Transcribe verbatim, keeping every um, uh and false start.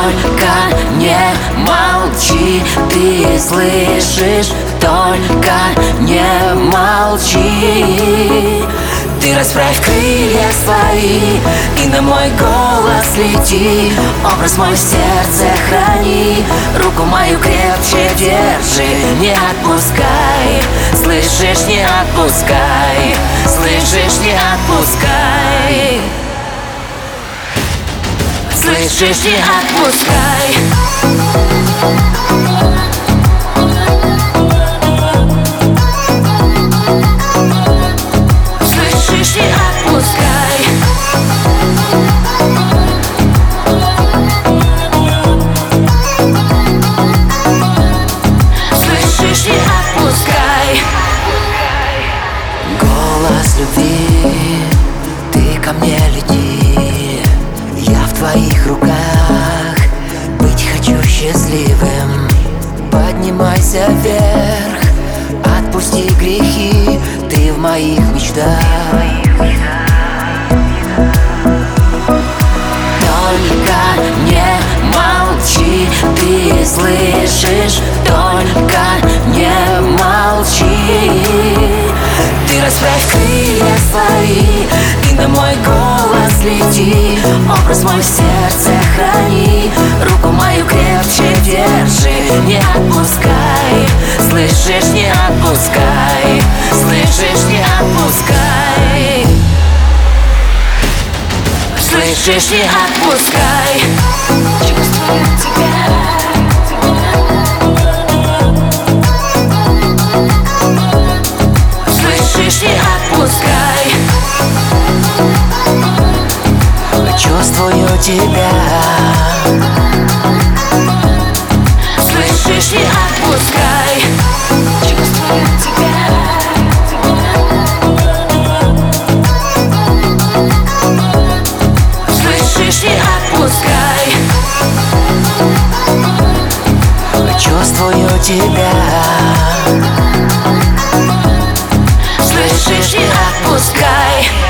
Только не молчи, ты слышишь? Только не молчи. Ты расправь крылья свои и на мой голос лети. Образ мой в сердце храни, руку мою крепче держи. Не отпускай, слышишь, не отпускай. Слышишь, не отпускай. Слышишь, не отпускай. Слышишь, не отпускай. Слышишь, не отпускай. Голос любви, ты ко мне лети. Я в твоих руках, быть хочу счастливым. Поднимайся вверх, отпусти грехи, ты в моих мечтах. Только не молчи, ты слышишь? Только не молчи. Ты расправь крылья свои и на мой голос лети. Образ мой в сердце храни, руку мою крепче держи. Не отпускай, слышишь, не отпускай. Слышишь, не отпускай. Слышишь, не отпускай. Чувствую тебя. Слышишь, не отпускай. Чувствую тебя. Слышишь, не отпускай. Чувствую тебя. Слышишь, не отпускай. Чувствую тебя. Слышишь, не отпускай.